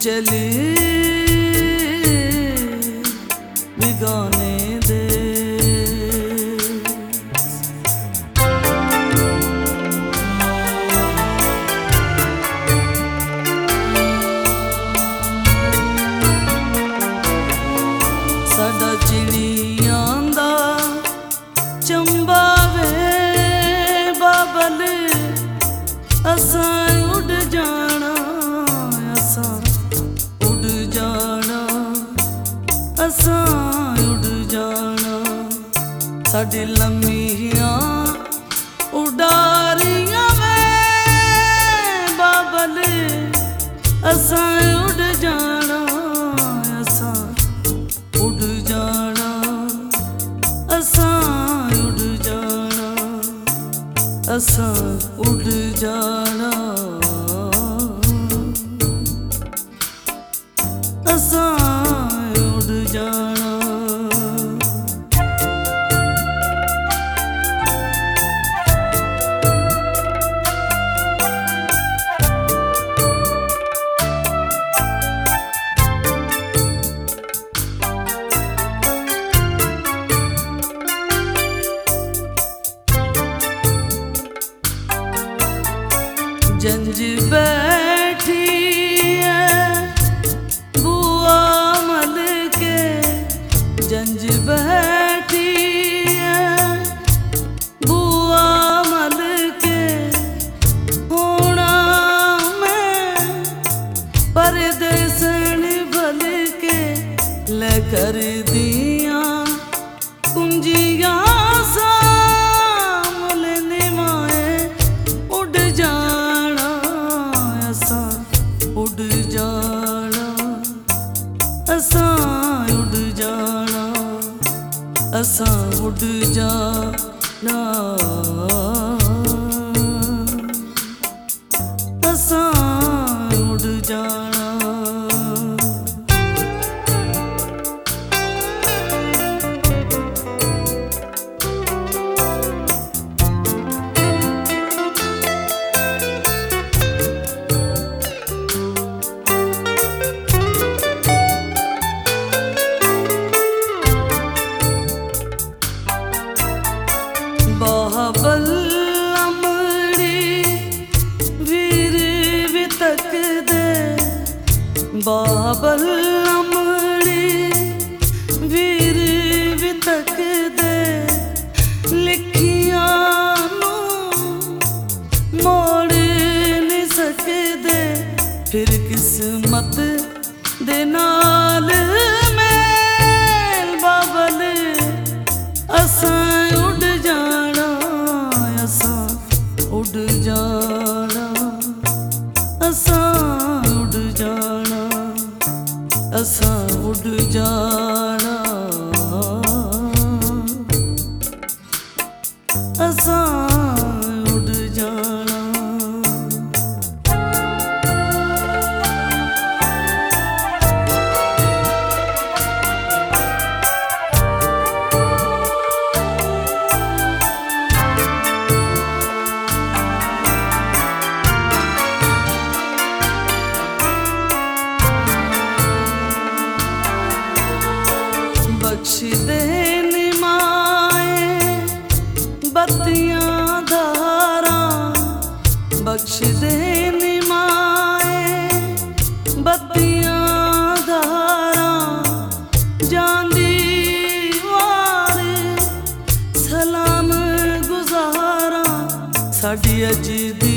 चली बिगाने दे। साडा चिड़ियां दा चंबा वे बाबल, असां उड़ जाना, असां उड़ जाना, असां उड़ जाना। साडी लम्मियां उडारियां वे बाबल, असां उड़ जाना, असां उड़ जाना, असां उड़ जाना, असां उड़ जाना, असां उड़ जाना। जंज बैठी है बुआ मल के, जंज बैठी है बुआ मल के, होना मैं परदेसन भल के, ले कर दिया कुंजियां सामल निमाए, उड़ जाना, असां उड़ जाना, असां उड़ जाना, असां उड़ जाना, असां उड़ जाना। बाबल अमड़ी वीर वितक दे, बाबल अमड़ी वीर वितक दे, लिखियां नू मोड़ नहीं सकदे, फिर किस्मत दे नाल मेल बाबल, असां उड़ जाना, असां उड़ जाना, असां उड़ जाना, असां उड़ जाना, असां उड़ जाना। बख्श दे निमाए बत्तियां धारा, बख्श दे निमाए बत्तियां धारा, जांदी वार सलाम गुजारा, साडी अज दी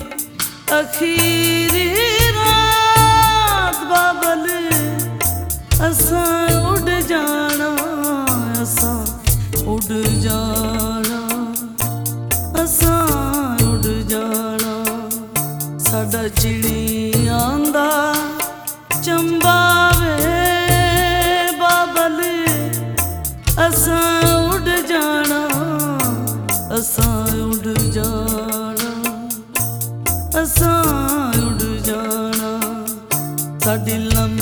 अखीरी रात बाबल, असां उड़ जाना, असां उड़ जाना, असां उड़ जाना। साडा चिड़ियां दा चंबा वे बाबल, असां उड़ जाना, असां उड़ जाना, असां उड़ जाना। साडी लम्मी